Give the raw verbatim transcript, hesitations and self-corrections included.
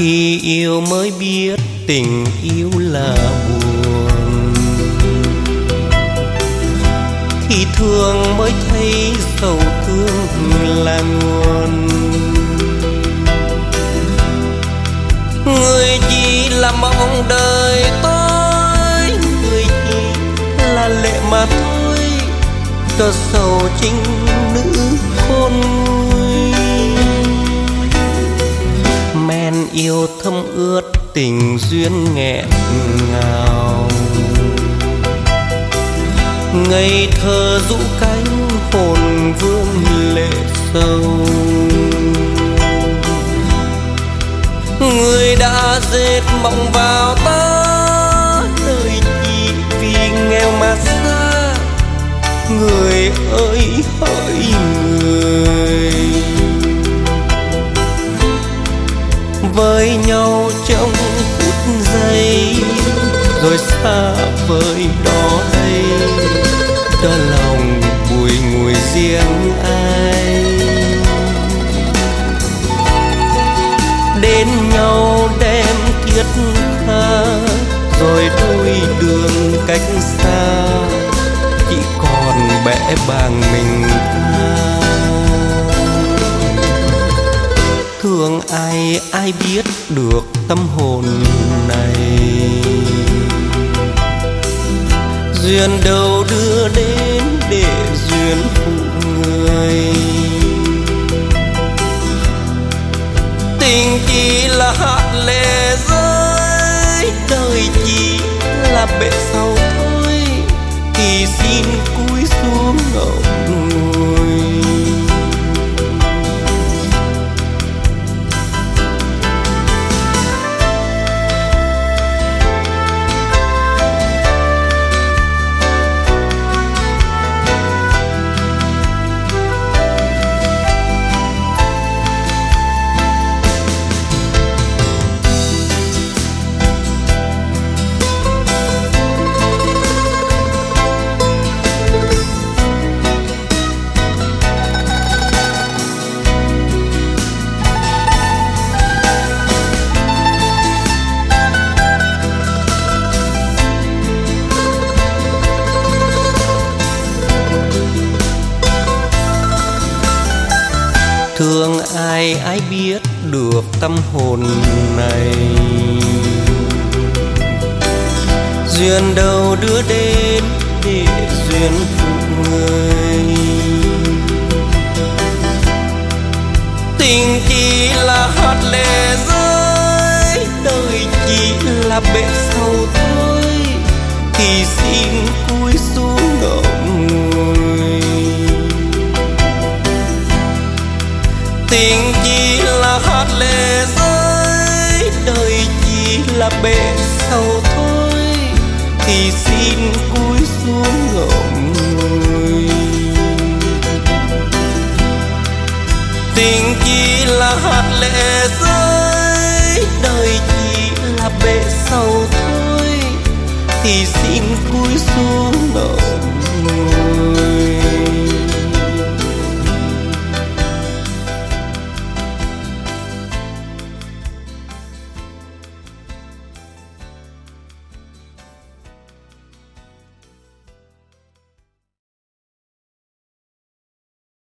Khi yêu mới biết tình yêu là buồn, khi thương mới thấy sầu thương là nguồn. Người chỉ là mong đời tôi, người chỉ là lệ mà thôi, cho sầu chính nữ khôn nguôi. Men yêu thâm ướt tình duyên nghẹn ngào, ngây thơ rũ cánh hồn vương lệ sâu. Người đã dệt mộng vào ta, đời chỉ vì nghèo mà xa. Người ơi hỡi người, với nhau trong phút giây rồi xa vời đó đây, cho lòng bùi ngùi riêng ai. Đến nhau đem thiết tha, rồi đôi đường cách xa, chỉ còn bẽ bàng mình ta. Thương ai ai biết được tâm hồn này, duyên đâu đưa đến để duyên phụ người. Tình chỉ là hạt lệ rơi, đời chỉ là bể sau thôi, thì xin cúi xuống ngậm ngùi. Thương ai ai biết được tâm hồn này, duyên đâu đưa đến để duyên phụ người. Tình chỉ là hạt lệ rơi, đời chỉ là bể sâu thôi, thì xin cúi xuống ngậm ngùi. Tình chỉ là hạt lệ rơi, đời chỉ là bể sâu thôi, thì xin cúi xuống ngậm ngùi. Tình chỉ là hạt lệ rơi, đời chỉ là bể sâu thôi, thì xin cúi xuống ngậm ngùi.